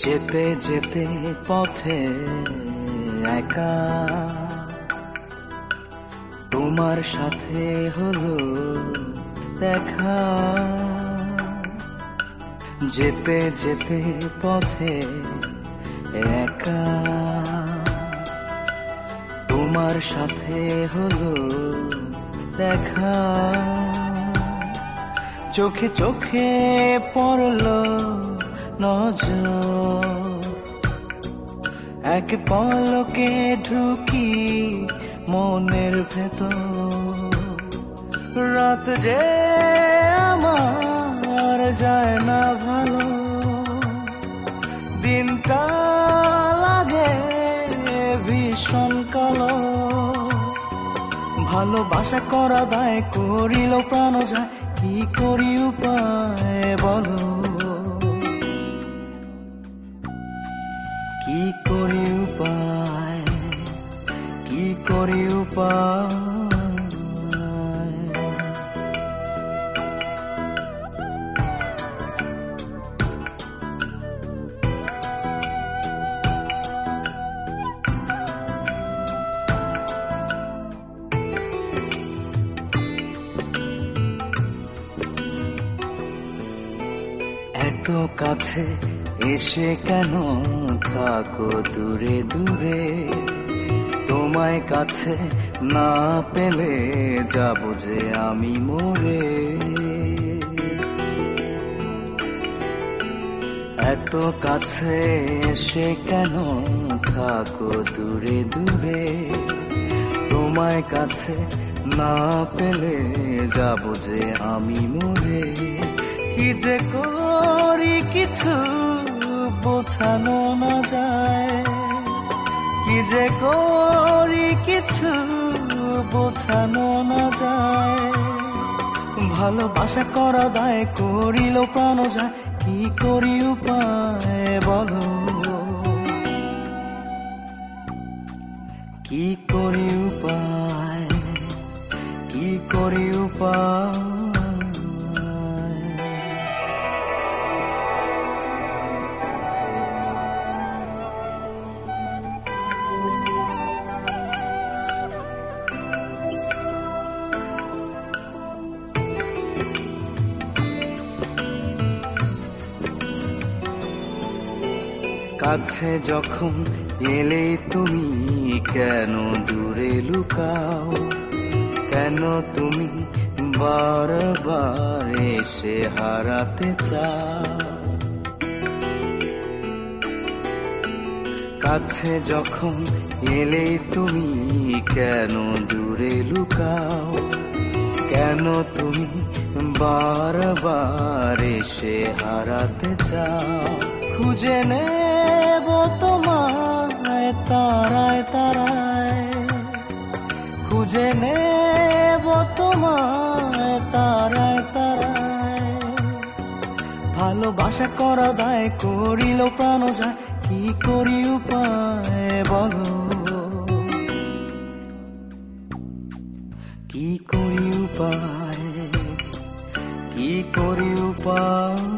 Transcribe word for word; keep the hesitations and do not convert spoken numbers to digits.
যেতে যেতে পথে একা তোমার সাথে হলো দেখা। যেতে যেতে পথে একা তোমার সাথে হলো দেখা। চোখে চোখে পড়লো নজর, এক পলকে ঢুকি মনের ভেতর। রাত যে আমার যায় না ভালো, দিনটা লাগে ভীষণ কালো। ভালোবাসা করা দায় করিল প্রাণ যায়, কি করি উপায় বলো, কি করি উপায়, কি করি উপায়। এত কাছে এসে কেন থাকো দূরে দূরে, তোমায় কাছে না পেলে যাব যে আমি মরে। এত কাছে এসে কেন থাকো দূরে দূরে, তোমায় কাছে না পেলে যাব যে আমি মরে। কি যে করি কিছু বোঝানো না যায়, কি যে করি কিছু বোঝানো না যায়। ভালোবাসা করা দায় করিল প্রাণ যায়, কি করি উপায় বলো, কি করি উপায়, কি করি উপায়। কাছে যখন এলে তুমি কেন দূরে লুকাও, কেন তুমি বারবার এসে হারাতে চাও। কাছে যখন এলে তুমি কেন দূরে লুকাও, কেন তুমি বারবার এসে হারাতে চাও। খুঁজে নেব তোমায় তারায় তারায়, খুঁজে নেব তোমায় তারায় তারায়। ভালোবাসা করা দায় করিল প্রাণ যায়, কি করি উপায় বলো, কি করি উপায়, কি করি উপায়।